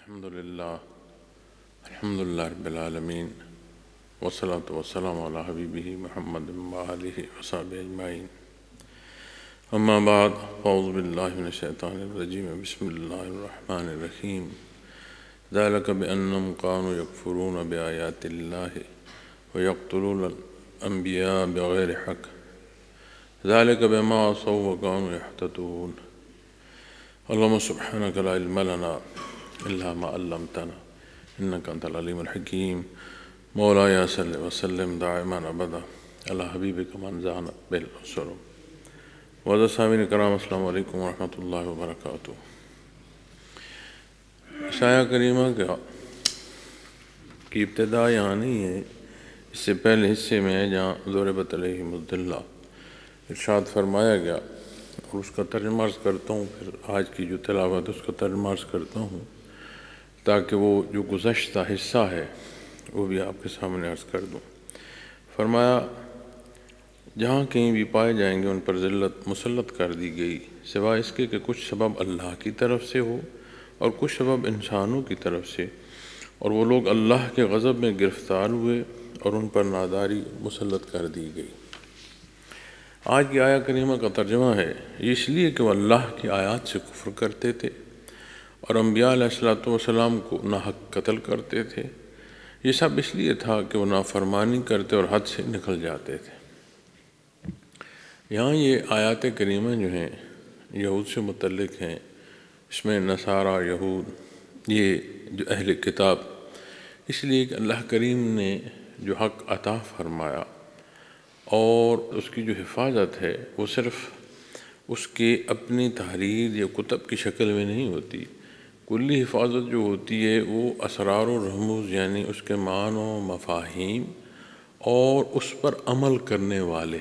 الحمدللہ رب العالمین والصلاة والسلام علی حبیبہ محمد وآلہ وصحبہ اجمعین اما بعد فاعوذ باللہ من الشیطان الرجیم بسم اللہ الرحمن الرحیم ذالک بأنہم کانوا یکفرون بآیات اللہ ویقتلون الانبیاء بغیر حق ذالک بما عصوا وکانوا یعتدون اللہم سبحانک لا علم لنا الا ما علمتنا انک انت العلیم الحکیم مولایا صلی وسلم دائما ابدا علی حبیبک من زان بالاسر وعزیز سامعین کرام السلام علیکم ورحمۃ اللہ وبرکاتہ۔ عشاء کریمہ کی ابتدا یہاں نہیں ہے، اس سے پہلے حصے میں ہے جہاں ضربت علیہم الذلہ ارشاد فرمایا گیا، اور اس کا ترجمہ عرض کرتا ہوں، پھر آج کی جو تلاوت اس کا ترجمہ عرض کرتا ہوں تاکہ وہ جو گزشتہ حصہ ہے وہ بھی آپ کے سامنے عرض کر دوں۔ فرمایا جہاں کہیں بھی پائے جائیں گے ان پر ذلت مسلط کر دی گئی، سوائے اس کے کہ کچھ سبب اللہ کی طرف سے ہو اور کچھ سبب انسانوں کی طرف سے، اور وہ لوگ اللہ کے غضب میں گرفتار ہوئے اور ان پر ناداری مسلط کر دی گئی۔ آج کی آیہ کریمہ کا ترجمہ ہے، یہ اس لیے کہ وہ اللہ کی آیات سے کفر کرتے تھے اور انبیاء علیہ السلام کو ناحق قتل کرتے تھے۔ یہ سب اس لیے تھا کہ وہ نافرمانی کرتے اور حد سے نکل جاتے تھے۔ یہاں یہ آیات کریمہ جو ہیں یہود سے متعلق ہیں، اس میں نصارہ یہود یہ جو اہل کتاب، اس لیے کہ اللہ کریم نے جو حق عطا فرمایا اور اس کی جو حفاظت ہے وہ صرف اس کے اپنی تحریر یا کتب کی شکل میں نہیں ہوتی، کلی حفاظت جو ہوتی ہے وہ اسرار و رموز یعنی اس کے معنی و مفاہیم اور اس پر عمل کرنے والے،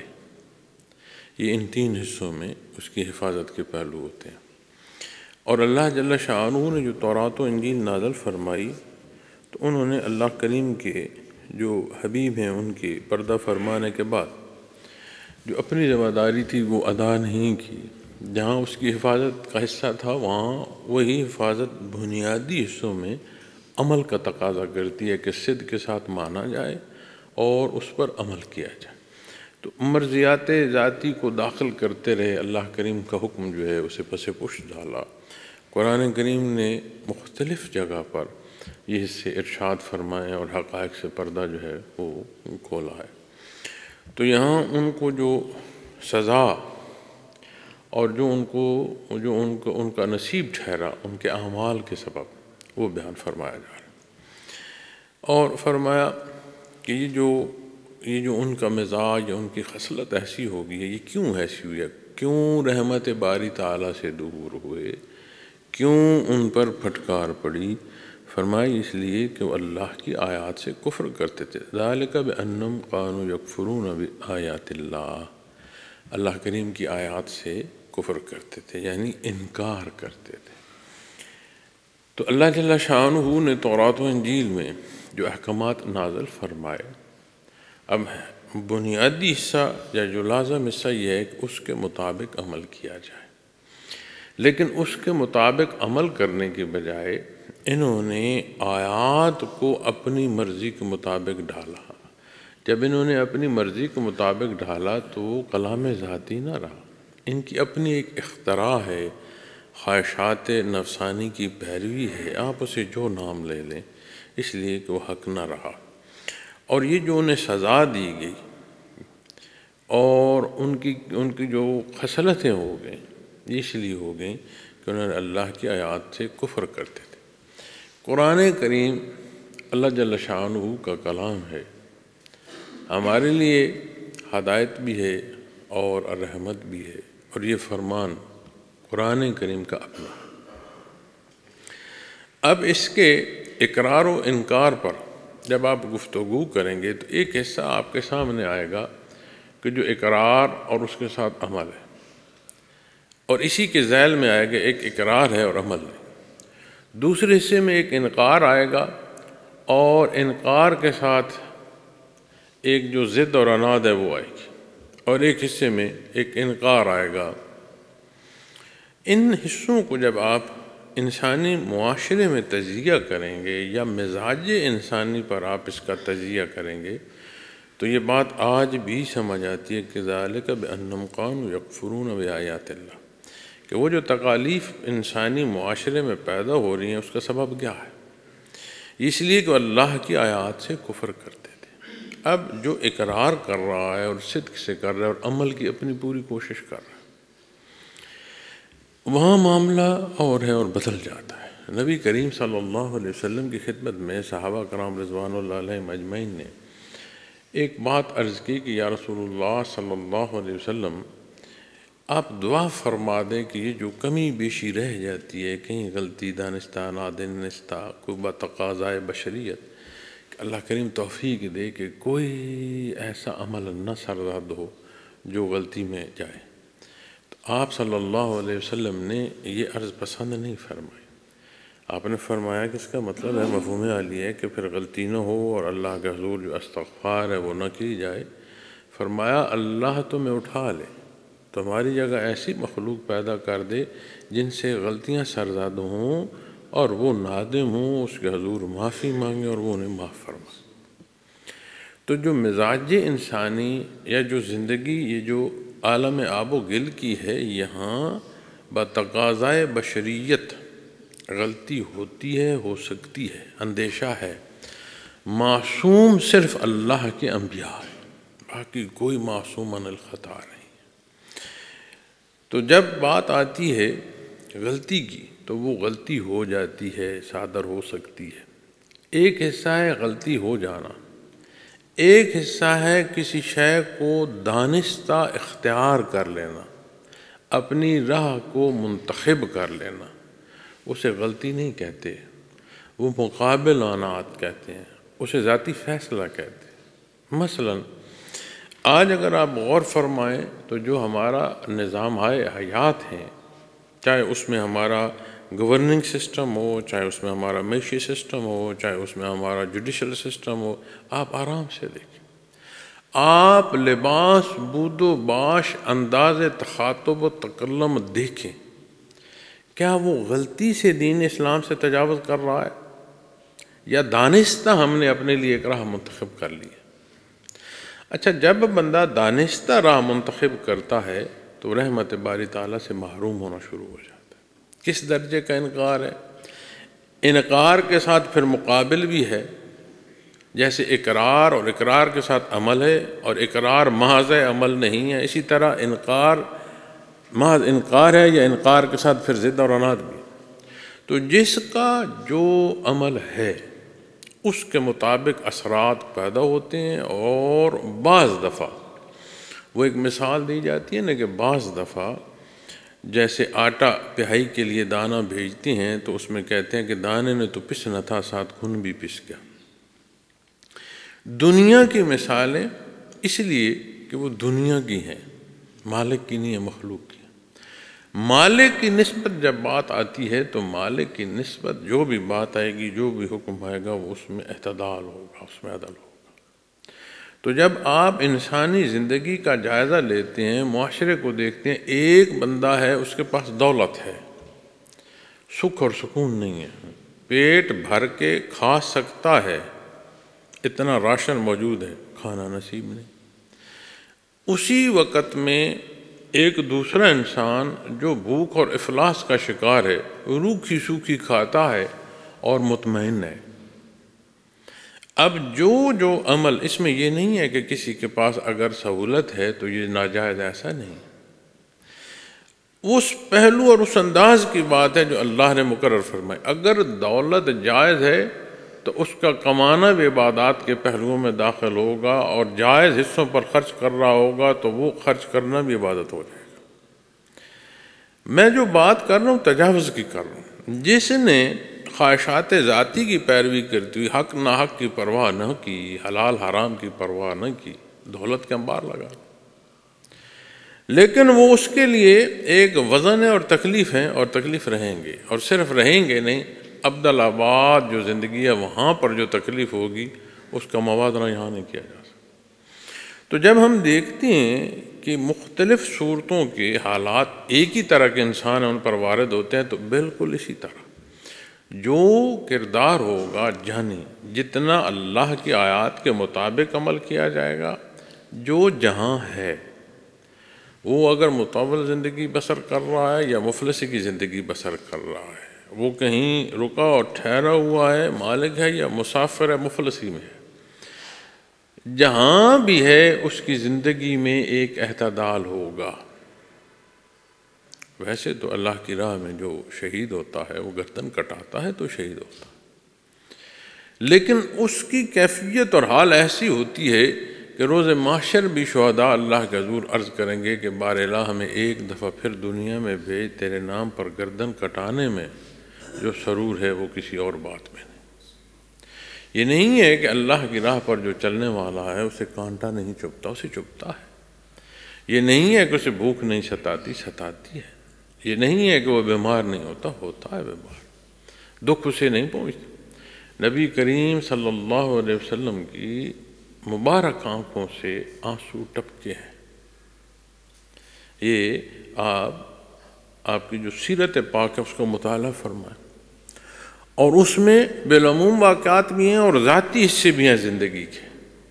یہ ان تین حصوں میں اس کی حفاظت کے پہلو ہوتے ہیں۔ اور اللہ جل شانہ نے جو تورات و انجیل نازل فرمائی تو انہوں نے اللہ کریم کے جو حبیب ہیں ان کے پردہ فرمانے کے بعد جو اپنی ذمہ داری تھی وہ ادا نہیں کی۔ جہاں اس کی حفاظت کا حصہ تھا وہاں وہی حفاظت بنیادی حصوں میں عمل کا تقاضا کرتی ہے کہ صدق کے ساتھ مانا جائے اور اس پر عمل کیا جائے۔ تو مرضیات ذاتی کو داخل کرتے رہے اللہ کریم کا حکم جو ہے اسے پس پش ڈالا۔ قرآن کریم نے مختلف جگہ پر یہ حصے ارشاد فرمائے اور حقائق سے پردہ جو ہے وہ کھولا ہے۔ تو یہاں ان کو جو سزا اور جو ان کا نصیب ٹھہرا ان کے اعمال کے سبب وہ بیان فرمایا جا رہا ہے، اور فرمایا کہ یہ جو ان کا مزاج یا ان کی خصلت ایسی ہوگی ہے، یہ کیوں ایسی ہوئی ہے، کیوں رحمت باری تعالیٰ سے دور ہوئے، کیوں ان پر پھٹکار پڑی۔ فرمائی اس لیے کہ وہ اللہ کی آیات سے کفر کرتے تھے۔ ذالک بأنہم کانوا یکفرون بآیات اللہ، اللہ کریم کی آیات سے کفر کرتے تھے یعنی انکار کرتے تھے۔ تو اللہ جل شانہ نے تورات و انجیل میں جو احکامات نازل فرمائے، اب بنیادی حصہ یا جو لازم حصہ یہ ہے کہ اس کے مطابق عمل کیا جائے، لیکن اس کے مطابق عمل کرنے کے بجائے انہوں نے آیات کو اپنی مرضی کے مطابق ڈھالا۔ جب انہوں نے اپنی مرضی کے مطابق ڈھالا تو وہ کلام ذاتی نہ رہا، ان کی اپنی ایک اختراع ہے، خواہشات نفسانی کی پیروی ہے، آپ اسے جو نام لے لیں، اس لیے کہ وہ حق نہ رہا۔ اور یہ جو انہیں سزا دی گئی اور ان کی جو خصلتیں ہو گئیں یہ اس لیے ہو گئیں کہ انہوں نے اللہ کی آیات سے کفر کرتے تھے۔ قرآن کریم اللہ جل شانہ کا کلام ہے، ہمارے لیے ہدایت بھی ہے اور رحمت بھی ہے، اور یہ فرمان قرآن کریم کا اپنا۔ اب اس کے اقرار و انکار پر جب آپ گفتگو کریں گے تو ایک حصہ آپ کے سامنے آئے گا کہ جو اقرار اور اس کے ساتھ عمل ہے، اور اسی کے ذیل میں آئے گا ایک اقرار ہے اور عمل ہے۔ دوسرے حصے میں ایک انکار آئے گا اور انکار کے ساتھ ایک جو ضد اور عناد ہے وہ آئے گی، اور ایک حصے میں ایک انکار آئے گا۔ ان حصوں کو جب آپ انسانی معاشرے میں تجزیہ کریں گے یا مزاج انسانی پر آپ اس کا تجزیہ کریں گے تو یہ بات آج بھی سمجھ آتی ہے کہ ذالک بأنہم کانوا یکفرون بآیات اللہ، کہ وہ جو تکالیف انسانی معاشرے میں پیدا ہو رہی ہیں اس کا سبب کیا ہے؟ اس لیے کہ اللہ کی آیات سے کفر کرتے تھے۔ اب جو اقرار کر رہا ہے اور صدق سے کر رہا ہے اور عمل کی اپنی پوری کوشش کر رہا ہے، وہاں معاملہ اور ہے اور بدل جاتا ہے۔ نبی کریم صلی اللہ علیہ وسلم کی خدمت میں صحابہ کرام رضوان اللہ علیہم اجمعین نے ایک بات عرض کی کہ یا رسول اللہ صلی اللہ علیہ وسلم، آپ دعا فرما دیں کہ یہ جو کمی بیشی رہ جاتی ہے، کہیں غلطی دانستہ نادانستہ کوئی بتقاضائے بشریت، کہ اللہ کریم توفیق دے کہ کوئی ایسا عمل نہ سرزد ہو جو غلطی میں جائے۔ تو آپ صلی اللہ علیہ وسلم نے یہ عرض پسند نہیں فرمائی۔ آپ نے فرمایا کہ اس کا مطلب ہے، مفہوم عالی ہے کہ پھر غلطی نہ ہو اور اللہ کے حضور جو استغفار ہے وہ نہ کی جائے۔ فرمایا اللہ تمہیں اٹھا لے، تمہاری جگہ ایسی مخلوق پیدا کر دے جن سے غلطیاں سرزد ہوں اور وہ نادم ہوں، اس کے حضور معافی مانگے اور وہ انہیں معاف فرمائے۔ تو جو مزاج انسانی یا جو زندگی یہ جو عالم آب و گل کی ہے، یہاں بتقاضائے بشریت غلطی ہوتی ہے، ہو سکتی ہے، اندیشہ ہے۔ معصوم صرف اللہ کے انبیاء ہیں، باقی کوئی معصوم عن الخطا نہیں۔ تو جب بات آتی ہے غلطی کی تو وہ غلطی ہو جاتی ہے، صادر ہو سکتی ہے۔ ایک حصہ ہے غلطی ہو جانا، ایک حصہ ہے کسی شے کو دانستہ اختیار کر لینا، اپنی راہ کو منتخب کر لینا۔ اسے غلطی نہیں کہتے، وہ مقابل عنات کہتے ہیں، اسے ذاتی فیصلہ کہتے ہیں۔ مثلا آج اگر آپ غور فرمائیں تو جو ہمارا نظام حیات ہیں، چاہے اس میں ہمارا گورننگ سسٹم ہو، چاہے اس میں ہمارا معاشی سسٹم ہو، چاہے اس میں ہمارا جوڈیشل سسٹم ہو، آپ آرام سے دیکھیں۔ آپ لباس، بود و باش، انداز تخاطب و تکلم دیکھیں، کیا وہ غلطی سے دین اسلام سے تجاوز کر رہا ہے یا دانستہ ہم نے اپنے لیے ایک راہ منتخب کر لی ہے؟ اچھا، جب بندہ دانستہ راہ منتخب کرتا ہے تو رحمت باری تعالیٰ سے محروم ہونا شروع ہو جاتا ہے۔ کس درجے کا انکار ہے؟ انکار کے ساتھ پھر مقابل بھی ہے، جیسے اقرار اور اقرار کے ساتھ عمل ہے اور اقرار محض عمل نہیں ہے، اسی طرح انکار محض انکار ہے یا انکار کے ساتھ پھر ضد اور عناد بھی۔ تو جس کا جو عمل ہے اس کے مطابق اثرات پیدا ہوتے ہیں، اور بعض دفعہ وہ ایک مثال دی جاتی ہے نا کہ بعض دفعہ جیسے آٹا پہائی کے لیے دانہ بھیجتے ہیں تو اس میں کہتے ہیں کہ دانے نے تو پسنا تھا، ساتھ خون بھی پس گیا۔ دنیا کی مثالیں اس لیے کہ وہ دنیا کی ہیں، مالک کی نہیں ہے، مخلوق کی ہے۔ مالک کی نسبت جب بات آتی ہے تو مالک کی نسبت جو بھی بات آئے گی، جو بھی حکم آئے گا، وہ اس میں اعتدال ہوگا، اس میں عدل ہوگا۔ تو جب آپ انسانی زندگی کا جائزہ لیتے ہیں، معاشرے کو دیکھتے ہیں، ایک بندہ ہے اس کے پاس دولت ہے، سکھ اور سکون نہیں ہے، پیٹ بھر کے کھا سکتا ہے، اتنا راشن موجود ہے، کھانا نصیب نہیں۔ اسی وقت میں ایک دوسرا انسان جو بھوک اور افلاس کا شکار ہے، روکھی سوکھی کھاتا ہے اور مطمئن ہے۔ اب جو عمل اس میں یہ نہیں ہے کہ کسی کے پاس اگر سہولت ہے تو یہ ناجائز، ایسا نہیں، اس پہلو اور اس انداز کی بات ہے جو اللہ نے مقرر فرمائی۔ اگر دولت جائز ہے تو اس کا کمانا بھی عبادات کے پہلوؤں میں داخل ہوگا، اور جائز حصوں پر خرچ کر رہا ہوگا تو وہ خرچ کرنا بھی عبادت ہو جائے گا۔ میں جو بات کر رہا ہوں تجاوز کی کر رہا ہوں۔ جس نے خواہشات ذاتی کی پیروی کرتی ہوئی حق ناحق کی پرواہ نہ کی، حلال حرام کی پرواہ نہ کی، دولت کے انبار لگا، لیکن وہ اس کے لیے ایک وزن ہے اور تکلیف ہے، اور تکلیف رہیں گے، اور صرف رہیں گے نہیں، عبدالآباد جو زندگی ہے وہاں پر جو تکلیف ہوگی اس کا موازنہ یہاں نہیں کیا جا سکتا۔ تو جب ہم دیکھتے ہیں کہ مختلف صورتوں کے حالات ایک ہی طرح کے انسان ان پر وارد ہوتے ہیں، تو بالکل اسی طرح جو کردار ہوگا جہانی، جتنا اللہ کی آیات کے مطابق عمل کیا جائے گا، جو جہاں ہے وہ اگر مطول زندگی بسر کر رہا ہے یا مفلسی کی زندگی بسر کر رہا ہے، وہ کہیں رکا اور ٹھہرا ہوا ہے مالک ہے یا مسافر ہے مفلسی میں ہے، جہاں بھی ہے اس کی زندگی میں ایک اعتدال ہوگا۔ ویسے تو اللہ کی راہ میں جو شہید ہوتا ہے وہ گردن کٹاتا ہے تو شہید ہوتا ہے، لیکن اس کی کیفیت اور حال ایسی ہوتی ہے کہ روز محشر بھی شہداء اللہ کے حضور عرض کریں گے کہ بار الہ ہمیں ایک دفعہ پھر دنیا میں بھیج، تیرے نام پر گردن کٹانے میں جو سرور ہے وہ کسی اور بات میں نہیں۔ یہ نہیں ہے کہ اللہ کی راہ پر جو چلنے والا ہے اسے کانٹا نہیں چبھتا، اسے چبھتا ہے۔ یہ نہیں ہے کہ اسے بھوک نہیں ستاتی، ستاتی ہے۔ یہ نہیں ہے کہ وہ بیمار نہیں ہوتا، ہوتا ہے بیمار، دکھ اسے نہیں پہنچتا۔ نبی کریم صلی اللہ علیہ وسلم کی مبارک آنکھوں سے آنسو ٹپکے ہیں۔ یہ آپ کی جو سیرت پاک ہے اس کا مطالعہ فرمائیں، اور اس میں بالعموم واقعات بھی ہیں اور ذاتی حصے بھی ہیں زندگی کے۔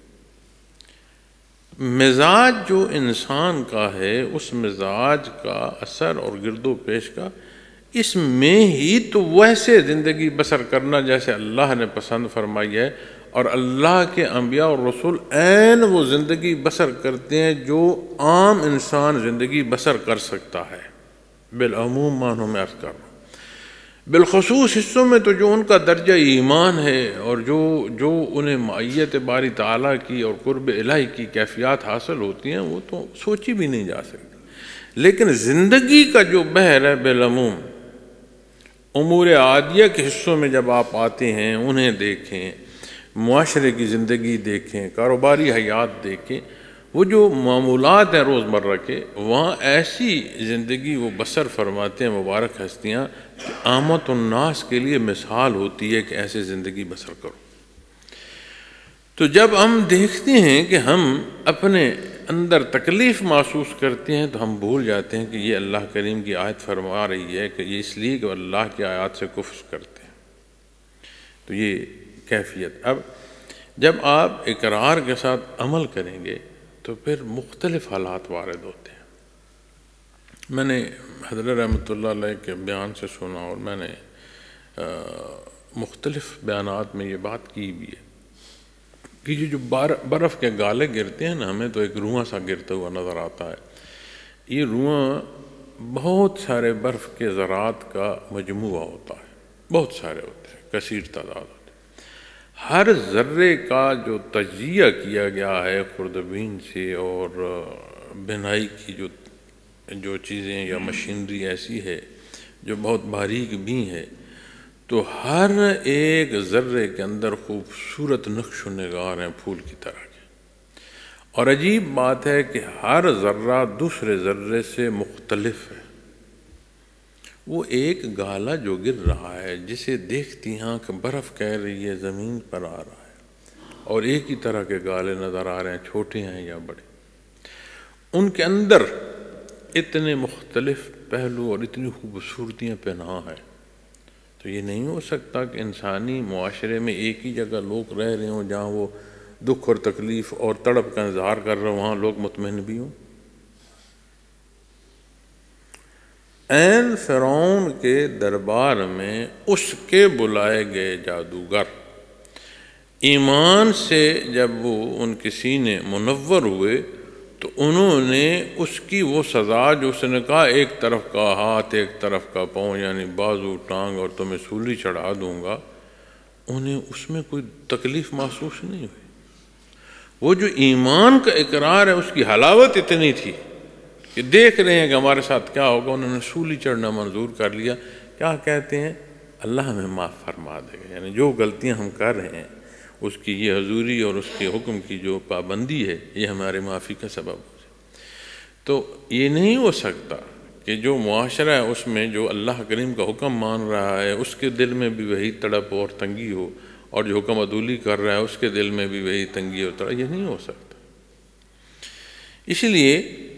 مزاج جو انسان کا ہے، اس مزاج کا اثر اور گرد و پیش کا، اس میں ہی تو ویسے زندگی بسر کرنا جیسے اللہ نے پسند فرمائی ہے، اور اللہ کے انبیاء اور رسول عین وہ زندگی بسر کرتے ہیں جو عام انسان زندگی بسر کر سکتا ہے۔ بالعموم معنوں میں عرض کر رہا ہوں، بالخصوص حصوں میں تو جو ان کا درجہ ایمان ہے اور جو انہیں معیت باری تعالیٰ کی اور قرب الہی کی کیفیات حاصل ہوتی ہیں وہ تو سوچی بھی نہیں جا سکتی۔ لیکن زندگی کا جو بحر ہے، بالعموم امور عادیہ کے حصوں میں جب آپ آتے ہیں، انہیں دیکھیں، معاشرے کی زندگی دیکھیں، کاروباری حیات دیکھیں، وہ جو معمولات ہیں روزمرہ کے، وہاں ایسی زندگی وہ بسر فرماتے ہیں مبارک ہستیاں کہ عامت الناس کے لیے مثال ہوتی ہے کہ ایسے زندگی بسر کرو۔ تو جب ہم دیکھتے ہیں کہ ہم اپنے اندر تکلیف محسوس کرتے ہیں تو ہم بھول جاتے ہیں کہ یہ اللہ کریم کی آیت فرما رہی ہے کہ یہ اس لیے کہ اللہ کی آیات سے کفر کرتے ہیں۔ تو یہ کیفیت، اب جب آپ اقرار کے ساتھ عمل کریں گے تو پھر مختلف حالات وارد ہوتے ہیں۔ میں نے حضرت رحمۃ اللہ علیہ کے بیان سے سنا، اور میں نے مختلف بیانات میں یہ بات کی بھی ہے کہ یہ جو برف کے گالے گرتے ہیں نا، ہمیں تو ایک رواں سا گرتا ہوا نظر آتا ہے۔ یہ رواں بہت سارے برف کے ذرات کا مجموعہ ہوتا ہے، بہت سارے ہوتے ہیں، کثیر تعداد ہوتے ہیں۔ ہر ذرے کا جو تجزیہ کیا گیا ہے خوردبین سے، اور بنائی کی جو چیزیں یا مشینری ایسی ہے جو بہت باریک بھی ہے، تو ہر ایک ذرے کے اندر خوبصورت نقش و نگار ہیں پھول کی طرح کے۔ اور عجیب بات ہے کہ ہر ذرہ دوسرے ذرے سے مختلف ہے۔ وہ ایک گالا جو گر رہا ہے، جسے دیکھتی آنکھ برف کہہ رہی ہے زمین پر آ رہا ہے، اور ایک ہی طرح کے گالے نظر آ رہے ہیں، چھوٹے ہیں یا بڑے، ان کے اندر اتنے مختلف پہلو اور اتنی خوبصورتیاں پنہاں ہیں۔ تو یہ نہیں ہو سکتا کہ انسانی معاشرے میں ایک ہی جگہ لوگ رہ رہے ہوں جہاں وہ دکھ اور تکلیف اور تڑپ کا اظہار کر رہے ہوں، وہاں لوگ مطمئن بھی ہوں۔ عین فرعون کے دربار میں اس کے بلائے گئے جادوگر ایمان سے جب وہ ان کے سینے منور ہوئے تو انہوں نے اس کی وہ سزا جو اس نے کہا ایک طرف کا ہاتھ ایک طرف کا پاؤں، یعنی بازو ٹانگ، اور تمہیں سولی چڑھا دوں گا، انہیں اس میں کوئی تکلیف محسوس نہیں ہوئی۔ وہ جو ایمان کا اقرار ہے اس کی حلاوت اتنی تھی کہ دیکھ رہے ہیں کہ ہمارے ساتھ کیا ہوگا، انہوں نے سولی چڑھنا منظور کر لیا۔ کیا کہتے ہیں؟ اللہ ہمیں معاف فرما دے گا، یعنی جو غلطیاں ہم کر رہے ہیں اس کی یہ حضوری اور اس کے حکم کی جو پابندی ہے یہ ہمارے معافی کا سبب ہو جائے۔ تو یہ نہیں ہو سکتا کہ جو معاشرہ ہے اس میں جو اللہ کریم کا حکم مان رہا ہے اس کے دل میں بھی وہی تڑپ اور تنگی ہو، اور جو حکم عدولی کر رہا ہے اس کے دل میں بھی وہی تنگی اور تڑپ، یہ نہیں ہو سکتا۔ اس لیے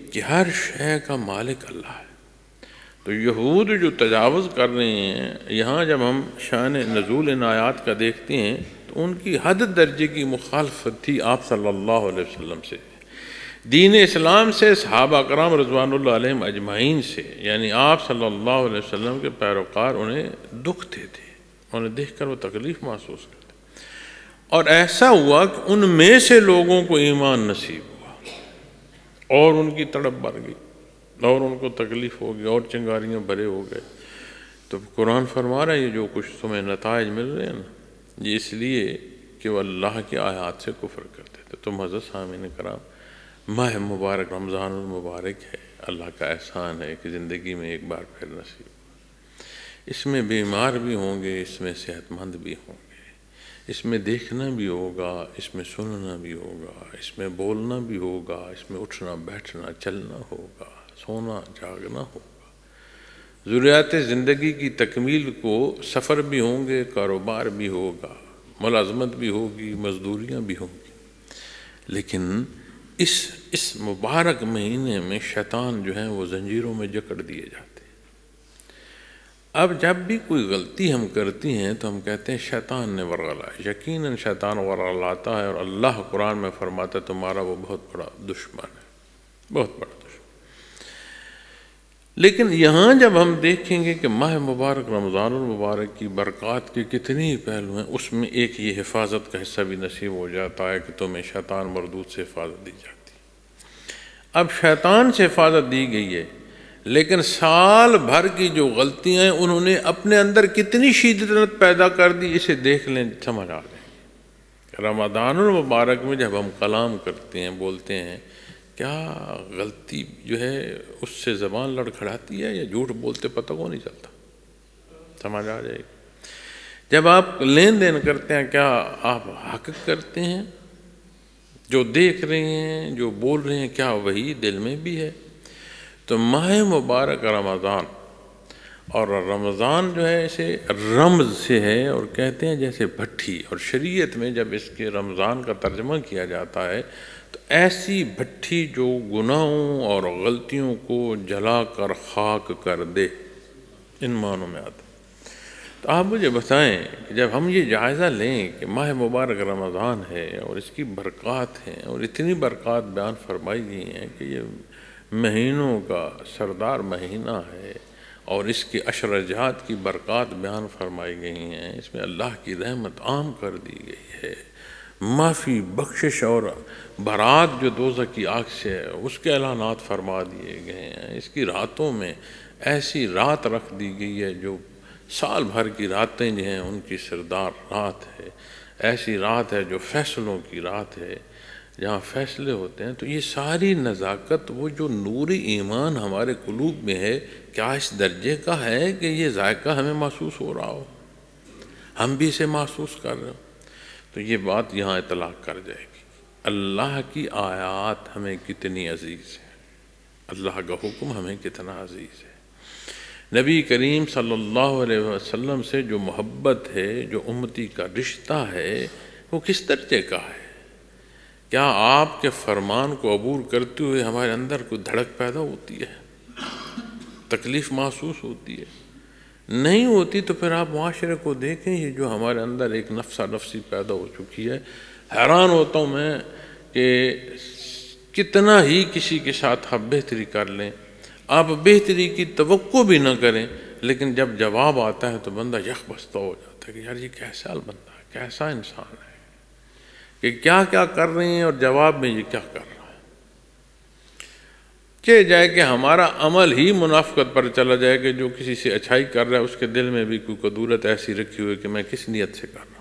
کہ ہر شے کا مالک اللہ ہے۔ تو یہود جو تجاوز کر رہے ہیں، یہاں جب ہم شان نزول ان آیات کا دیکھتے ہیں تو ان کی حد درجے کی مخالفت تھی آپ صلی اللہ علیہ وسلم سے، دین اسلام سے، صحابہ کرام رضوان اللہ علیہم اجمعین سے، یعنی آپ صلی اللہ علیہ وسلم کے پیروکار انہیں دکھ دیتے، انہیں دیکھ کر وہ تکلیف محسوس کرتے، اور ایسا ہوا کہ ان میں سے لوگوں کو ایمان نصیب ہوا اور ان کی تڑپ بڑھ گئی اور ان کو تکلیف ہو گئی اور چنگاریاں بھرے ہو گئے۔ تو قرآن فرما رہا ہے یہ جو کچھ تمہیں نتائج مل رہے ہیں نا، یہ اس لیے کہ وہ اللہ کی آیات سے کفر کرتے تھے۔ تو معزز سامعین کرام، ماہ مبارک رمضان المبارک ہے، اللہ کا احسان ہے کہ زندگی میں ایک بار پھر نصیب، اس میں بیمار بھی ہوں گے، اس میں صحت مند بھی ہوں گے، اس میں دیکھنا بھی ہوگا، اس میں سننا بھی ہوگا، اس میں بولنا بھی ہوگا، اس میں اٹھنا بیٹھنا چلنا ہوگا، سونا جاگنا ہوگا، ضروریات زندگی کی تکمیل کو سفر بھی ہوں گے، کاروبار بھی ہوگا، ملازمت بھی ہوگی، مزدوریاں بھی ہوں گی۔ لیکن اس مبارک مہینے میں شیطان جو ہیں وہ زنجیروں میں جکڑ دیے جاتے ہیں۔ اب جب بھی کوئی غلطی ہم کرتی ہیں تو ہم کہتے ہیں شیطان نے ورغلا ہے۔ یقیناً شیطان ورغلاتا ہے، اور اللہ قرآن میں فرماتا ہے تمہارا وہ بہت بڑا دشمن ہے، بہت بڑا دشمن۔ لیکن یہاں جب ہم دیکھیں گے کہ ماہ مبارک رمضان المبارک کی برکات کے کتنی پہلو ہیں، اس میں ایک یہ حفاظت کا حصہ بھی نصیب ہو جاتا ہے کہ تمہیں شیطان مردود سے حفاظت دی جاتی ہے۔ اب شیطان سے حفاظت دی گئی ہے، لیکن سال بھر کی جو غلطیاں ہیں انہوں نے اپنے اندر کتنی شدت پیدا کر دی، اسے دیکھ لیں، سمجھ آ جائے۔ رمضان المبارک میں جب ہم کلام کرتے ہیں، بولتے ہیں، کیا غلطی جو ہے اس سے زبان لڑکھڑاتی ہے یا جھوٹ بولتے پتہ کو نہیں چلتا، سمجھ آ جائے گی۔ جب آپ لین دین کرتے ہیں، کیا آپ حق کرتے ہیں؟ جو دیکھ رہے ہیں، جو بول رہے ہیں، کیا وہی دل میں بھی ہے؟ تو ماہ مبارک رمضان، اور رمضان جو ہے اسے رمز سے ہے، اور کہتے ہیں جیسے بھٹی، اور شریعت میں جب اس کے رمضان کا ترجمہ کیا جاتا ہے تو ایسی بھٹی جو گناہوں اور غلطیوں کو جلا کر خاک کر دے، ان معنوں میں آتا ہے۔ تو آپ مجھے بتائیں کہ جب ہم یہ جائزہ لیں کہ ماہ مبارک رمضان ہے اور اس کی برکات ہیں، اور اتنی برکات بیان فرمائی گئی ہیں کہ یہ مہینوں کا سردار مہینہ ہے، اور اس کی اشرجات کی برکات بیان فرمائی گئی ہیں، اس میں اللہ کی رحمت عام کر دی گئی ہے، معافی، بخشش اور برات جو دوزخ کی آگ سے ہے اس کے اعلانات فرما دیے گئے ہیں۔ اس کی راتوں میں ایسی رات رکھ دی گئی ہے جو سال بھر کی راتیں جو ہیں ان کی سردار رات ہے، ایسی رات ہے جو فیصلوں کی رات ہے، جہاں فیصلے ہوتے ہیں۔ تو یہ ساری نزاکت، وہ جو نور ایمان ہمارے قلوب میں ہے، کیا اس درجے کا ہے کہ یہ ذائقہ ہمیں محسوس ہو رہا ہو، ہم بھی اسے محسوس کر رہے ہو؟ تو یہ بات یہاں اطلاق کر جائے گی۔ اللہ کی آیات ہمیں کتنی عزیز ہے، اللہ کا حکم ہمیں کتنا عزیز ہے، نبی کریم صلی اللہ علیہ وسلم سے جو محبت ہے، جو امتی کا رشتہ ہے، وہ کس درجے کا ہے؟ کیا آپ کے فرمان کو عبور کرتے ہوئے ہمارے اندر کوئی دھڑک پیدا ہوتی ہے، تکلیف محسوس ہوتی ہے؟ نہیں ہوتی تو پھر آپ معاشرے کو دیکھیں، یہ جو ہمارے اندر ایک نفسہ نفسی پیدا ہو چکی ہے۔ حیران ہوتا ہوں میں کہ کتنا ہی کسی کے ساتھ آپ بہتری کر لیں، آپ بہتری کی توقع بھی نہ کریں، لیکن جب جواب آتا ہے تو بندہ یخ بستہ ہو جاتا ہے کہ یار یہ کیسا بندہ ہے، کیسا انسان ہے، کہ کیا کیا کر رہے ہیں اور جواب میں یہ کیا کر رہا ہے۔ چہ جائے کہ ہمارا عمل ہی منافقت پر چلا جائے کہ جو کسی سے اچھائی کر رہا ہے اس کے دل میں بھی کوئی قدورت ایسی رکھی ہوئی کہ میں کس نیت سے کر رہا ہوں۔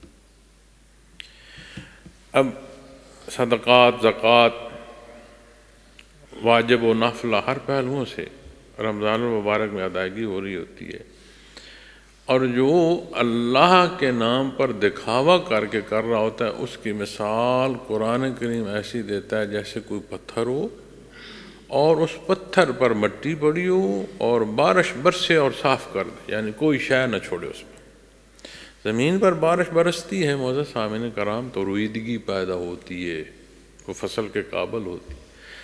اب صدقات، زکوٰۃ، واجب و نافلہ ہر پہلوؤں سے رمضان المبارک میں ادائیگی ہو رہی ہوتی ہے، اور جو اللہ کے نام پر دکھاوا کر کے کر رہا ہوتا ہے اس کی مثال قرآن کریم ایسی دیتا ہے جیسے کوئی پتھر ہو اور اس پتھر پر مٹی پڑی ہو اور بارش برسے اور صاف کر دے، یعنی کوئی شے نہ چھوڑے اس میں۔ زمین پر بارش برستی ہے معزز سامعین کرام تو رویدگی پیدا ہوتی ہے، وہ فصل کے قابل ہوتی ہے۔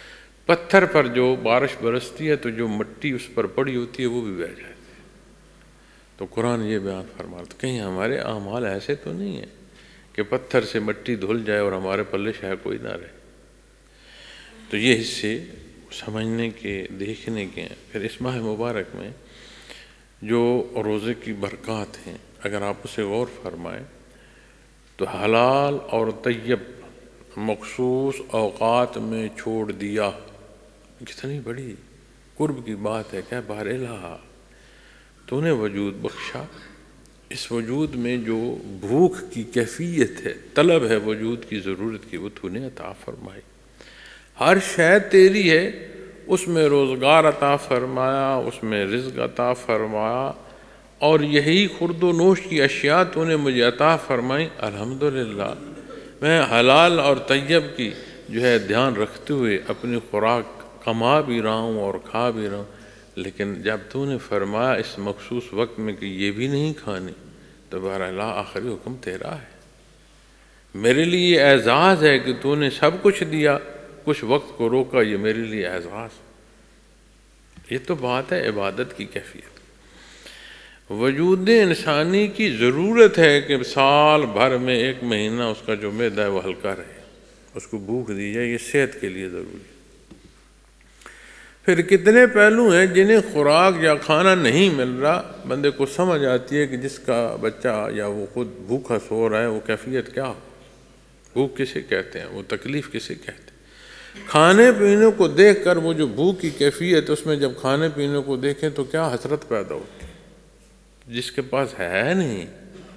پتھر پر جو بارش برستی ہے تو جو مٹی اس پر پڑی ہوتی ہے وہ بھی بہہ جاتی ہے۔ تو قرآن یہ بیان فرماتا کہیں ہمارے اعمال ایسے تو نہیں ہیں کہ پتھر سے مٹی دھل جائے اور ہمارے پلے شاید کوئی نہ رہے۔ تو یہ حصے سمجھنے کے، دیکھنے کے ہیں۔ پھر اس ماہ مبارک میں جو روزے کی برکات ہیں اگر آپ اسے غور فرمائیں تو حلال اور طیب مخصوص اوقات میں چھوڑ دیا، کتنی بڑی قرب کی بات ہے۔ کہ بار الہ تو نے وجود بخشا، اس وجود میں جو بھوک کی کیفیت ہے، طلب ہے وجود کی، ضرورت کی، وہ تو نے عطا فرمائی۔ ہر شے تیری ہے، اس میں روزگار عطا فرمایا، اس میں رزق عطا فرمایا، اور یہی خورد و نوش کی اشیاء تو نے مجھے عطا فرمائی۔ الحمدللہ میں حلال اور طیب کی جو ہے دھیان رکھتے ہوئے اپنی خوراک کما بھی رہا ہوں اور کھا بھی رہا ہوں، لیکن جب تو نے فرمایا اس مخصوص وقت میں کہ یہ بھی نہیں کھانی، تو بہرحال آخری حکم تیرا ہے۔ میرے لیے یہ اعزاز ہے کہ تو نے سب کچھ دیا، کچھ وقت کو روکا، یہ میرے لیے اعزاز۔ یہ تو بات ہے عبادت کی کیفیت۔ وجود انسانی کی ضرورت ہے کہ سال بھر میں ایک مہینہ اس کا جو معدہ ہے وہ ہلکا رہے، اس کو بھوک دی جائے، یہ صحت کے لیے ضروری ہے۔ پھر کتنے پہلو ہیں جنہیں خوراک یا کھانا نہیں مل رہا، بندے کو سمجھ آتی ہے کہ جس کا بچہ یا وہ خود بھوکا سو رہا ہے وہ کیفیت کیا ہو۔ بھوک کسے کہتے ہیں، وہ تکلیف کسے کہتے ہیں۔ کھانے پینے کو دیکھ کر وہ جو بھوک کی کیفیت، اس میں جب کھانے پینے کو دیکھیں تو کیا حسرت پیدا ہوتی ہے۔ جس کے پاس ہے نہیں،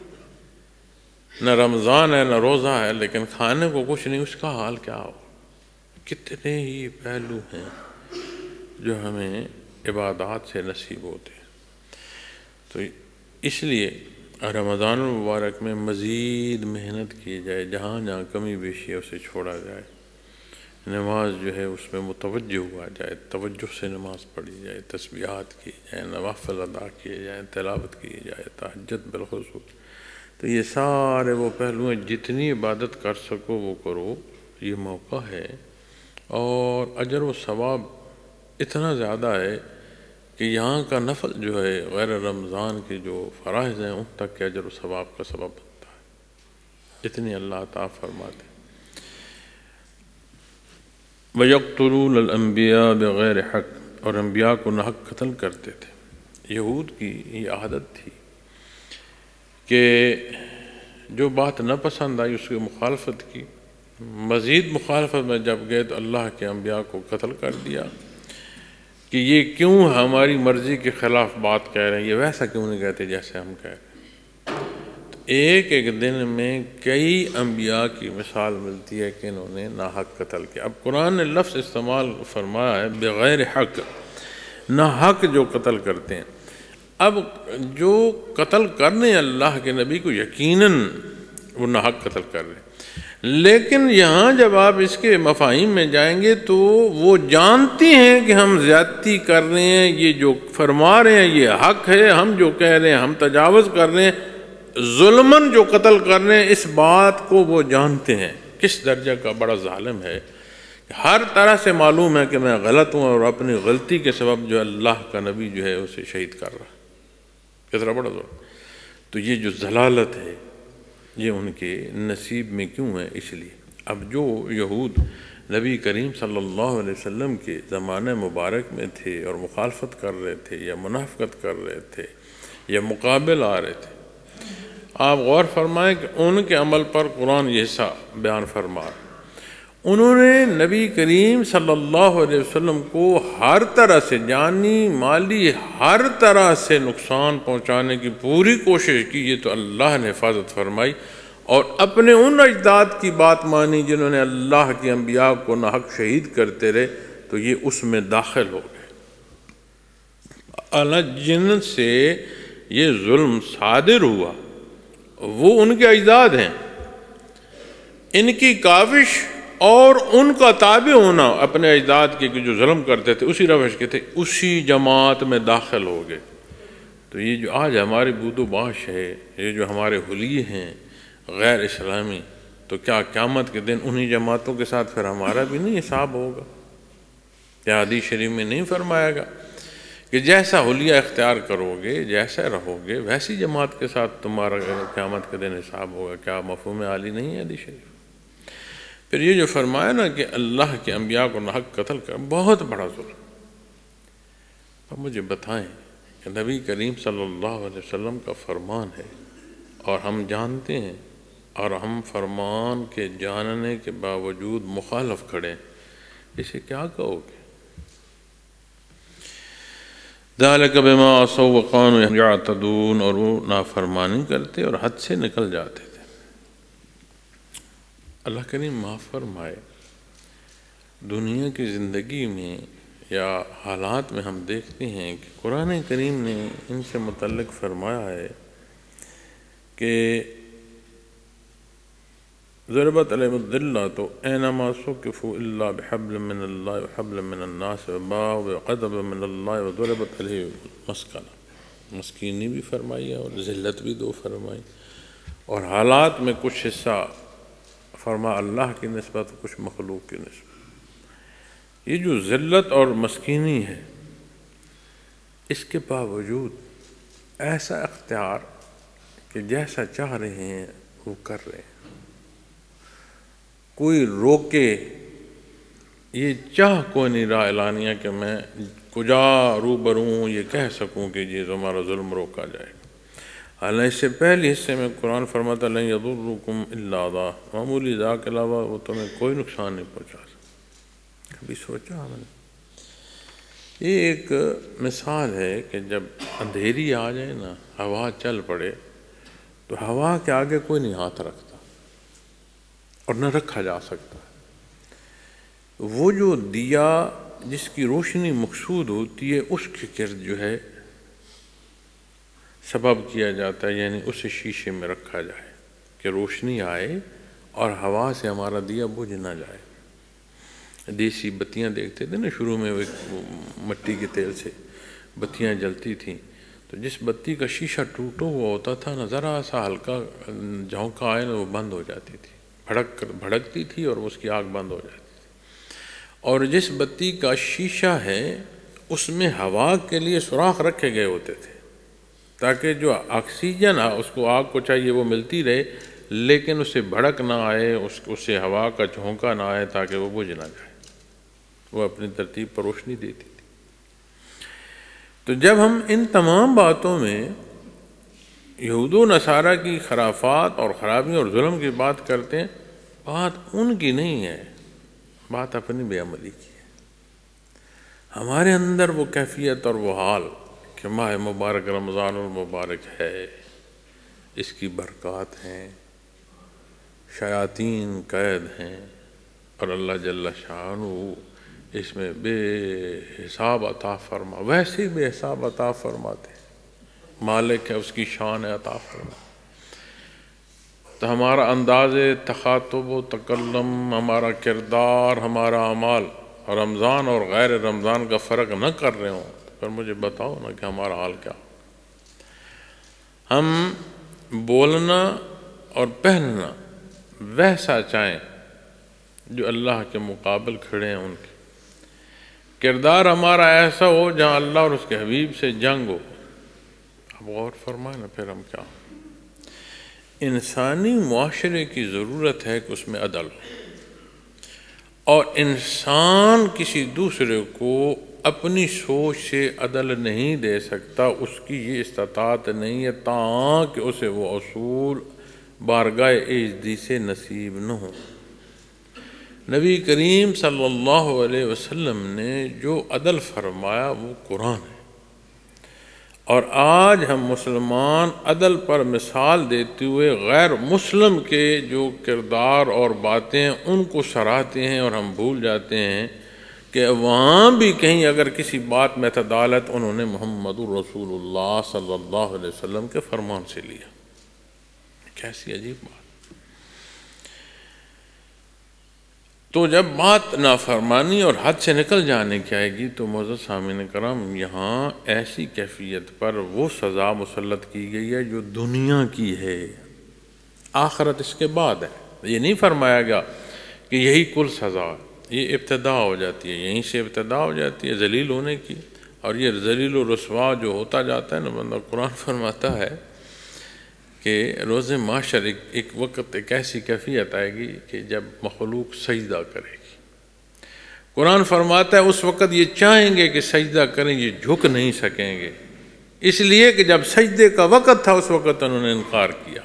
نہ رمضان ہے نہ روزہ ہے، لیکن کھانے کو کچھ نہیں، اس کا حال کیا ہو۔ کتنے ہی پہلو ہیں جو ہمیں عبادات سے نصیب ہوتے ہیں۔ تو اس لیے رمضان المبارک میں مزید محنت کی جائے، جہاں جہاں کمی بیشی ہے اسے چھوڑا جائے، نماز جو ہے اس میں متوجہ ہوا جائے، توجہ سے نماز پڑھی جائے، تسبیحات کی جائیں، نوافل ادا کیے جائیں، تلاوت کی جائے، تہجد بالخصوص۔ تو یہ سارے وہ پہلو ہیں، جتنی عبادت کر سکو وہ کرو، یہ موقع ہے۔ اور اجر و ثواب اتنا زیادہ ہے کہ یہاں کا نفل جو ہے غیر رمضان کے جو فرائض ہیں ان تک کے اجر و ثواب کا سبب بنتا ہے، اتنی اللہ تعالیٰ فرماتے ہیں۔ وَيَقْتُلُونَ الْأَنْبِيَاءَ بِغَيْرِ حَقٍّ، اور انبیاء کو ناحق قتل کرتے تھے۔ یہود کی یہ عادت تھی کہ جو بات نہ پسند آئی اس کی مخالفت کی، مزید مخالفت میں جب گئے تو اللہ کے انبیاء کو قتل کر دیا کہ یہ کیوں ہماری مرضی کے خلاف بات کہہ رہے ہیں، یہ ویسا کیوں نہیں کہتے جیسے ہم کہہ رہے ہیں۔ ایک ایک دن میں کئی انبیاء کی مثال ملتی ہے کہ انہوں نے ناحق قتل کیا۔ اب قرآن نے لفظ استعمال فرمایا ہے بغیر حق، ناحق جو قتل کرتے ہیں۔ اب جو قتل کرنے اللہ کے نبی کو یقیناً وہ ناحق قتل کر رہے ہیں، لیکن یہاں جب آپ اس کے مفاہیم میں جائیں گے تو وہ جانتی ہیں کہ ہم زیادتی کر رہے ہیں، یہ جو فرما رہے ہیں یہ حق ہے، ہم جو کہہ رہے ہیں ہم تجاوز کر رہے ہیں، ظلماً جو قتل کر رہے ہیں، اس بات کو وہ جانتے ہیں کس درجہ کا بڑا ظالم ہے۔ ہر طرح سے معلوم ہے کہ میں غلط ہوں اور اپنی غلطی کے سبب جو اللہ کا نبی جو ہے اسے شہید کر رہا ہے، کتنا بڑا ظلم۔ تو یہ جو ضلالت ہے یہ ان کے نصیب میں کیوں ہے؟ اس لیے اب جو یہود نبی کریم صلی اللہ علیہ وسلم کے زمانہ مبارک میں تھے اور مخالفت کر رہے تھے یا منافقت کر رہے تھے یا مقابل آ رہے تھے، آپ غور فرمائیں کہ ان کے عمل پر قرآن یہ حصہ بیان فرما رہا ہے۔ انہوں نے نبی کریم صلی اللہ علیہ وسلم کو ہر طرح سے جانی مالی ہر طرح سے نقصان پہنچانے کی پوری کوشش کی، یہ تو اللہ نے حفاظت فرمائی، اور اپنے ان اجداد کی بات مانی جنہوں نے اللہ کے انبیاء کو ناحق شہید کرتے رہے، تو یہ اس میں داخل ہو گئے۔ اعلیٰ جن سے یہ ظلم صادر ہوا وہ ان کے اجداد ہیں، ان کی کاوش اور ان کا تابع ہونا اپنے اجداد کے جو ظلم کرتے تھے اسی روش کے تھے، اسی جماعت میں داخل ہو گئے۔ تو یہ جو آج ہماری بود و باش ہے، یہ جو ہمارے حلیے ہیں غیر اسلامی، تو کیا قیامت کے دن انہی جماعتوں کے ساتھ پھر ہمارا بھی نہیں حساب ہوگا؟ کیا حدیث شریف میں نہیں فرمایا گا کہ جیسا حلیہ اختیار کرو گے، جیسا رہو گے، ویسی جماعت کے ساتھ تمہارا قیامت کے دن حساب ہوگا؟ کیا مفہوم عالی نہیں ہے حدیث شریف؟ پھر یہ جو فرمایا نا کہ اللہ کے انبیاء کو ناحق قتل کر بہت بڑا ظلم، اب مجھے بتائیں کہ نبی کریم صلی اللہ علیہ وسلم کا فرمان ہے اور ہم جانتے ہیں، اور ہم فرمان کے جاننے کے باوجود مخالف کھڑے، اسے کیا کہو گے؟ ذَلِكَ بِمَا عَصَوْا وَكَانُوا يَعْتَدُونَ، اور وہ نافرمانی کرتے اور حد سے نکل جاتے تھے۔ اللہ کریم معاف فرمائے، دنیا کی زندگی میں یا حالات میں ہم دیکھتے ہیں کہ قرآن کریم نے ان سے متعلق فرمایا ہے کہ ضربت علیہم الذلۃ اینما ثقفوا الا بحبل من اللہ وحبل من الناس وباءوا بغضب من اللہ وضربت علیہم المسکنہ، مسکینی بھی فرمائی ہے اور ذلت بھی دو فرمائی، اور حالات میں کچھ حصہ فرما اللہ کی نسبت، کچھ مخلوق کی نسبت۔ یہ جو ذلت اور مسکینی ہے، اس کے باوجود ایسا اختیار کہ جیسا چاہ رہے ہیں وہ کر رہے ہیں، کوئی روکے، یہ چاہ کوئی نہیں رہا اعلانیہ کہ میں کجا روبرو ہوں یہ کہہ سکوں کہ یہ تمہارا ظلم روکا جائے گا۔ حالانکہ اس سے پہلے حصے میں قرآن فرماتا لن یضرکم الا اذی، معمولی اذی کے علاوہ وہ تمہیں کوئی نقصان نہیں پہنچا سکتا۔ کبھی سوچا ہم نے؟ یہ ایک مثال ہے کہ جب اندھیری آ جائے نا، ہوا چل پڑے تو ہوا کے آگے کوئی نہیں ہاتھ رکھتا اور نہ رکھا جا سکتا۔ وہ جو دیا جس کی روشنی مقصود ہوتی ہے اس کے گرد جو ہے سبب کیا جاتا ہے، یعنی اسے شیشے میں رکھا جائے کہ روشنی آئے اور ہوا سے ہمارا دیا بجھ نہ جائے۔ دیسی بتیاں دیکھتے تھے نا شروع میں، وہ مٹی کے تیل سے بتیاں جلتی تھیں، تو جس بتی کا شیشہ ٹوٹا ہوا ہوتا تھا نا، ذرا سا ہلکا جھونکا آئے نا وہ بند ہو جاتی تھی، بھڑکتی تھی اور اس کی آگ بند ہو جاتی تھی۔ اور جس بتی کا شیشہ ہے اس میں ہوا کے لیے سوراخ رکھے گئے ہوتے تھے تاکہ جو آکسیجن اس کو آگ کو چاہیے وہ ملتی رہے، لیکن اسے بھڑک نہ آئے، اسے ہوا کا جھونکا نہ آئے تاکہ وہ بجھ نہ جائے، وہ اپنی ترتیب پر روشنی دیتی تھی۔ تو جب ہم ان تمام باتوں میں یہود و نصارہ کی خرافات اور خرابیوں اور ظلم کی بات کرتے ہیں، بات ان کی نہیں ہے، بات اپنی بے عملی کی ہے۔ ہمارے اندر وہ کیفیت اور وہ حال کہ ماہ مبارک رمضان المبارک ہے، اس کی برکات ہیں، شیاطین قید ہیں، اور اللہ جل شانہ اس میں بے حساب عطا فرما، ویسے ہی بے حساب عطا فرماتے ہیں، مالک ہے، اس کی شان ہے عطا فرما۔ تو ہمارا انداز تخاطب و تکلم، ہمارا کردار، ہمارا اعمال رمضان اور غیر رمضان کا فرق نہ کر رہے ہوں، تو پھر مجھے بتاؤ نا کہ ہمارا حال کیا ہو۔ ہم بولنا اور پہننا ویسا چاہیں جو اللہ کے مقابل کھڑے ہیں ان کے، کردار ہمارا ایسا ہو جہاں اللہ اور اس کے حبیب سے جنگ ہو۔ اب غور فرمائیں نا پھر ہم کیا ہوں۔ انسانی معاشرے کی ضرورت ہے کہ اس میں عدل ہو، اور انسان کسی دوسرے کو اپنی سوچ سے عدل نہیں دے سکتا، اس کی یہ استطاعت نہیں ہے تاکہ اسے وہ اصول بارگاہ اجدی سے نصیب نہ ہو۔ نبی کریم صلی اللہ علیہ وسلم نے جو عدل فرمایا وہ قرآن ہے، اور آج ہم مسلمان عدل پر مثال دیتے ہوئے غیر مسلم کے جو کردار اور باتیں ہیں ان کو سراہتے ہیں، اور ہم بھول جاتے ہیں کہ وہاں بھی کہیں اگر کسی بات میں عدالت انہوں نے محمد الرسول اللہ صلی اللہ علیہ وسلم کے فرمان سے لیا۔ کیسی عجیب بات۔ تو جب بات نافرمانی اور حد سے نکل جانے کی آئے گی تو معزز سامعین کرام، یہاں ایسی کیفیت پر وہ سزا مسلط کی گئی ہے جو دنیا کی ہے، آخرت اس کے بعد ہے۔ یہ نہیں فرمایا گیا کہ یہی کل سزا، یہ ابتدا ہو جاتی ہے، یہیں سے ابتدا ہو جاتی ہے ذلیل ہونے کی، اور یہ ذلیل و رسوا جو ہوتا جاتا ہے نا بندہ، قرآن فرماتا ہے کہ روز محشر ایک وقت ایک ایسی کیفیت آئے گی کہ جب مخلوق سجدہ کرے گی۔ قرآن فرماتا ہے اس وقت یہ چاہیں گے کہ سجدہ کریں، یہ جھک نہیں سکیں گے، اس لیے کہ جب سجدے کا وقت تھا اس وقت انہوں نے انکار کیا۔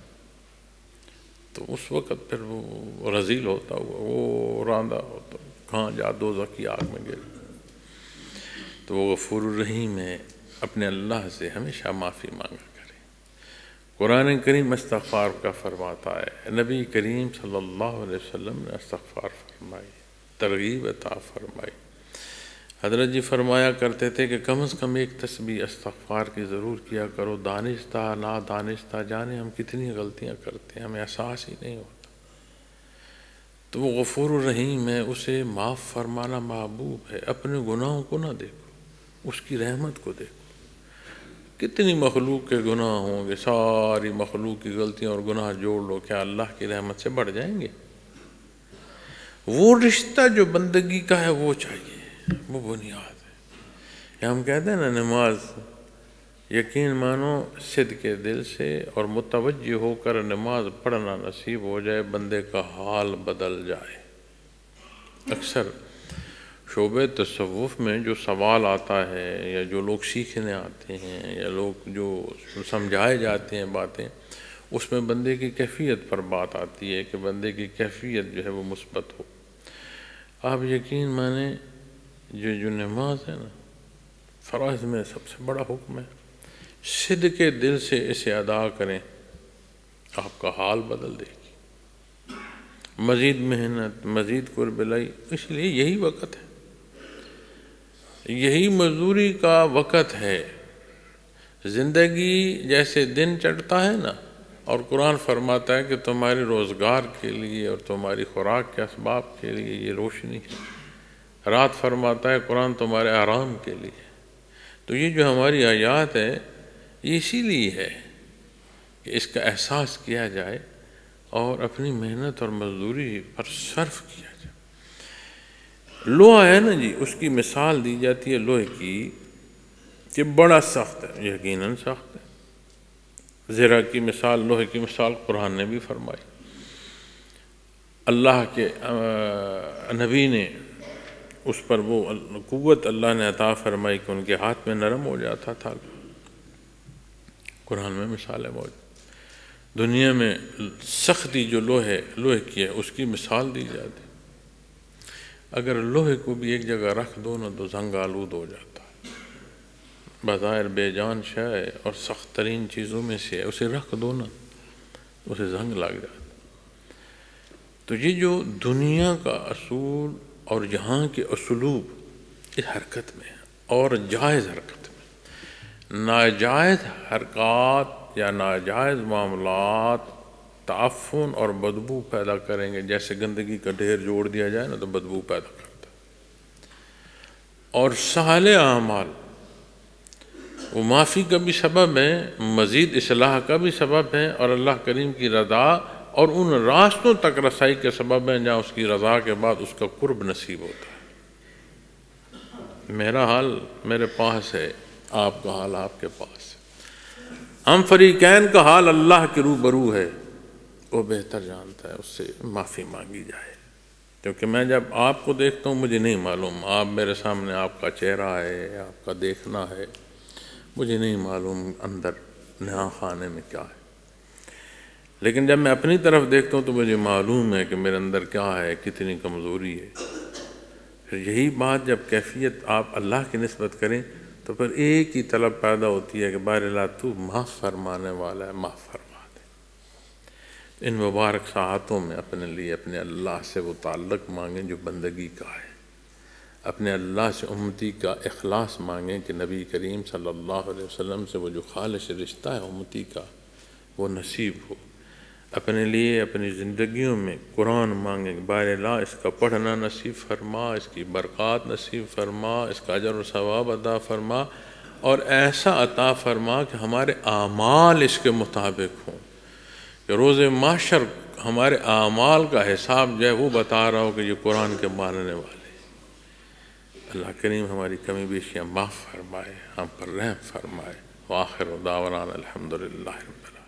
تو اس وقت پھر وہ رذیل ہوتا ہوا، وہ راندہ ہوتا، کہاں جا دوزخ کی آگ میں گر۔ تو وہ غفور الرحیم ہے، اپنے اللہ سے ہمیشہ معافی مانگا کرے۔ قرآن کریم استغفار کا فرماتا ہے، نبی کریم صلی اللہ علیہ وسلم نے استغفار فرمائی، ترغیب عطا فرمائی۔ حضرت جی فرمایا کرتے تھے کہ کم از کم ایک تسبیح استغفار کی ضرور کیا کرو، دانستہ نادانستہ جانے ہم کتنی غلطیاں کرتے ہیں، ہمیں احساس ہی نہیں ہوتا۔ تو وہ غفور الرحیم ہے، اسے معاف فرمانا محبوب ہے۔ اپنے گناہوں کو نہ دیکھو، اس کی رحمت کو دیکھو۔ کتنی مخلوق کے گناہ ہوں گے، ساری مخلوق کی غلطیاں اور گناہ جوڑ لو، کیا اللہ کی رحمت سے بڑھ جائیں گے؟ وہ رشتہ جو بندگی کا ہے وہ چاہیے، وہ بنیاد ہے۔ ہم کہتے ہیں نا نماز، یقین مانو صدق کے دل سے اور متوجہ ہو کر نماز پڑھنا نصیب ہو جائے، بندے کا حال بدل جائے۔ اکثر شعبہ تصوف میں جو سوال آتا ہے، یا جو لوگ سیکھنے آتے ہیں، یا لوگ جو سمجھائے جاتے ہیں باتیں، اس میں بندے کی کیفیت پر بات آتی ہے کہ بندے کی کیفیت جو ہے وہ مثبت ہو۔ آپ یقین مانیں، جو نماز ہے نا، فرائض میں سب سے بڑا حکم ہے، صدق کے دل سے اسے ادا کریں، آپ کا حال بدل دے گی۔ مزید محنت، مزید قرب الہی، اس لیے یہی وقت ہے، یہی مزدوری کا وقت ہے۔ زندگی جیسے دن چڑھتا ہے نا، اور قرآن فرماتا ہے کہ تمہاری روزگار کے لیے اور تمہاری خوراک کے اسباب کے لیے یہ روشنی ہے، رات فرماتا ہے قرآن تمہارے آرام کے لیے۔ تو یہ جو ہماری آیات ہے یہ اسی لیے ہے کہ اس کا احساس کیا جائے اور اپنی محنت اور مزدوری پر صرف کیا جائے۔ لوہا ہے نا جی، اس کی مثال دی جاتی ہے لوہے کی کہ بڑا سخت ہے، یقیناً سخت ہے۔ زرہ کی مثال، لوہے کی مثال قرآن نے بھی فرمائی۔ اللہ کے نبی نے اس پر وہ قوت اللہ نے عطا فرمائی کہ ان کے ہاتھ میں نرم ہو جاتا تھا۔ قرآن میں مثالیں موجود۔ دنیا میں سختی جو لوہے کی ہے اس کی مثال دی جاتی۔ اگر لوہے کو بھی ایک جگہ رکھ دو نا تو زنگ آلود ہو جاتا ہے، بظاہر بے جان شے اور سخت ترین چیزوں میں سے اسے رکھ دو نا اسے زنگ لگ جاتا۔ تو یہ جو دنیا کا اصول اور یہاں کے اسلوب اس حرکت میں ہے، اور جائز حرکت میں، ناجائز حرکات یا ناجائز معاملات تعفن اور بدبو پیدا کریں گے۔ جیسے گندگی کا ڈھیر جوڑ دیا جائے نا تو بدبو پیدا کرتا ہے، اور صالح اعمال وہ معافی کا بھی سبب ہے، مزید اصلاح کا بھی سبب ہے، اور اللہ کریم کی رضا اور ان راستوں تک رسائی کے سبب ہیں جہاں اس کی رضا کے بعد اس کا قرب نصیب ہوتا ہے۔ میرا حال میرے پاس ہے، آپ کا حال آپ کے پاس ہے، ہم فریقین کا حال اللہ کے روبرو ہے، وہ بہتر جانتا ہے، اس سے معافی مانگی جائے۔ کیونکہ میں جب آپ کو دیکھتا ہوں مجھے نہیں معلوم، آپ میرے سامنے آپ کا چہرہ ہے، آپ کا دیکھنا ہے، مجھے نہیں معلوم اندر نہاں خانے میں کیا ہے۔ لیکن جب میں اپنی طرف دیکھتا ہوں تو مجھے معلوم ہے کہ میرے اندر کیا ہے، کتنی کمزوری ہے۔ پھر یہی بات جب کیفیت آپ اللہ کی نسبت کریں تو پھر ایک ہی طلب پیدا ہوتی ہے کہ بار اللہ تو معاف فرمانے والا ہے، معاف فرما دے۔ ان مبارک ساعتوں میں اپنے لیے اپنے اللہ سے وہ تعلق مانگیں جو بندگی کا ہے، اپنے اللہ سے امتی کا اخلاص مانگیں کہ نبی کریم صلی اللہ علیہ وسلم سے وہ جو خالص رشتہ ہے امتی کا وہ نصیب ہو۔ اپنے لیے اپنی زندگیوں میں قرآن مانگیں کہ بار اللہ اس کا پڑھنا نصیب فرما، اس کی برکات نصیب فرما، اس کا اجر و ثواب عطا فرما، اور ایسا عطا فرما کہ ہمارے اعمال اس کے مطابق ہوں، کہ روز محشر ہمارے اعمال کا حساب جو ہے وہ بتا رہا ہو کہ یہ قرآن کے ماننے والے. اللہ کریم ہماری کمی بیشیاں معاف فرمائے، ہم پر رحم فرمائے. وآخر دعوانا الحمدللہ رب العالمین.